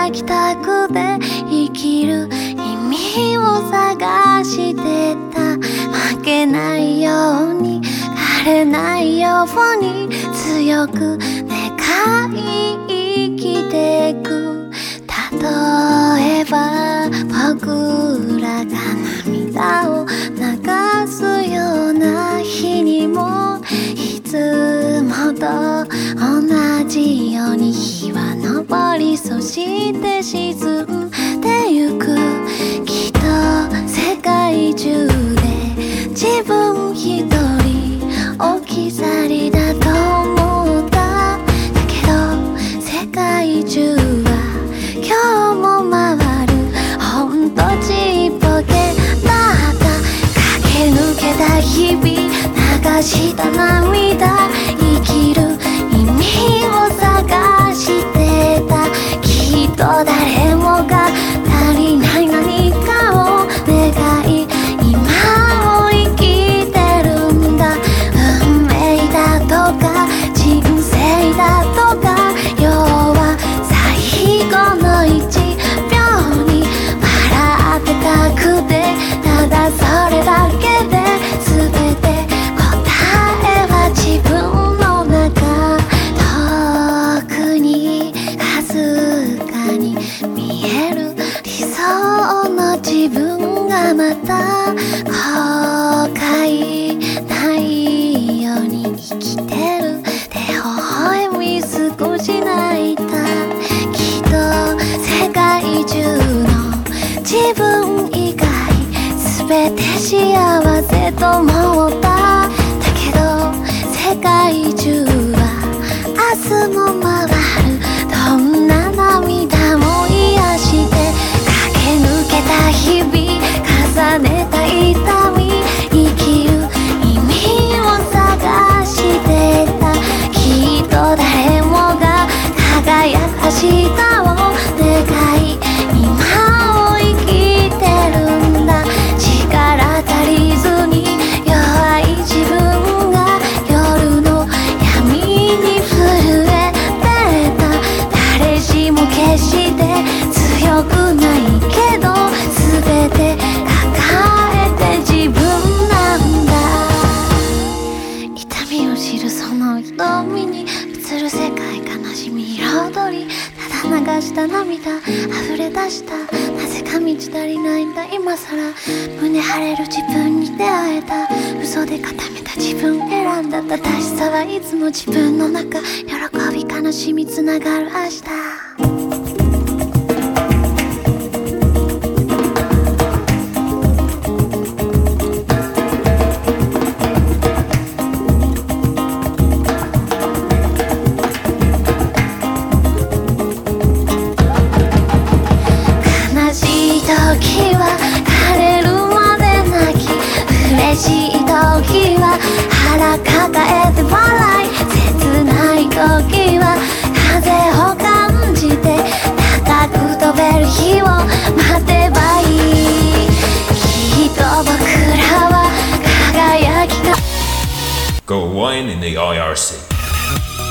描きたくて生きる意味を探してた。負けないように枯れないように強く願い生きてく。例えば僕らが涙を流すような日にもいつもと同じように日は昇りそして沈んでゆく。きっと世界中で自分一人置き去りだと思った。だけど世界中は今日も回る。ほんとちっぽけだった。駆け抜けた日々流した涙生きる意味を探してた。きっと誰もが足りない何かを願い今を生きてるんだ。運命だとか人生だとか要は最後の1秒に笑ってたくてただそれだけで全て答えは自分の中。遠くにかすかに見える理想の自分がまた後悔ないように生きてる。で微笑み少し泣いた。きっと世界中の自分以外全て幸せと思った。だけど世界中は明日も回る。どんな涙も癒して駆け抜けた日々重ねた痛み生きる意味を探してた。きっと誰もが輝く明日を願い今を生きてるんだ。力足りずに弱い自分が夜の闇に震えてた。誰しも決して強くないけど全て抱えて自分なんだ。痛みを知るその瞳に映る世界悲しみ彩り。ただ流した涙溢れ出した。なぜか満ち足りないんだ今さら。胸張れる自分に出会えた。嘘で固めた自分選んだ正しさはいつも自分の中。喜び悲しみつながる明日。時は枯れるまで泣き嬉しい時は腹抱えて笑い切ない時は風を感じて高く飛べる日を待てばいい。きっと僕らは輝きが Go wine in the IRC